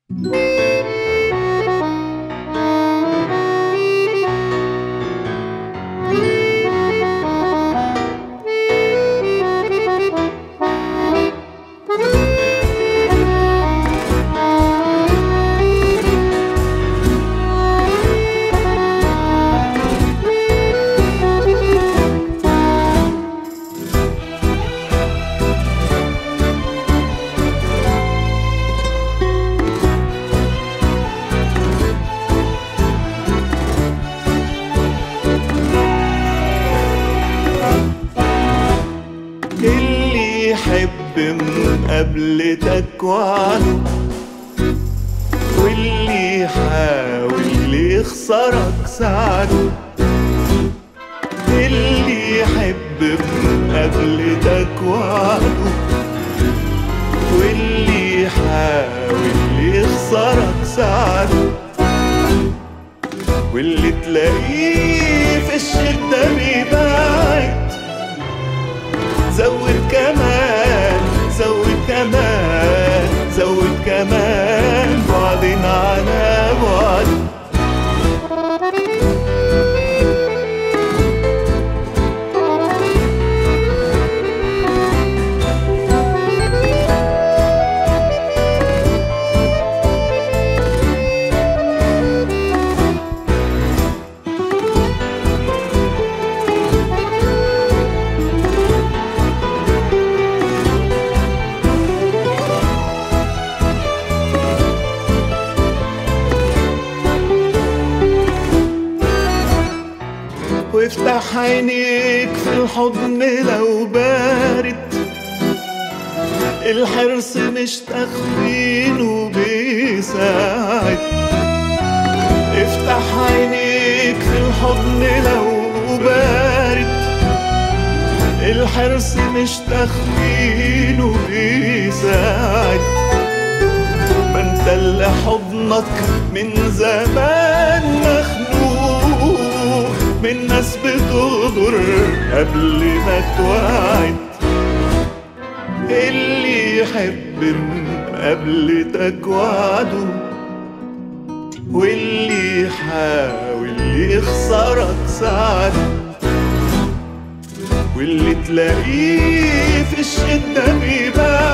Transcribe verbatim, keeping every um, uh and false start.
اللي يحب مقابلتك وعده، واللي يحاول يخسرك ساعده. اللي يحب مقابلتك وعده، واللي يحاول يخسرك ساعده. واللي تلاقيه في الشدة بيبعد، زود كمان زود كمان زود كمان بعدين على بعد. وافتح عينيك في الحضن لو بارد، الحرص مش تخفين وبيساعد. افتح عينيك في الحضن لو بارد، الحرص مش تخفين وبيساعد. ما انت اللي حضنك من زمان مخنوق من ناس بتغدر قبل ما توعد. اللي يحب مقابلتك وعده، واللي يحاول يخسرك ساعده. واللي تلاقيه في الشدة بيبان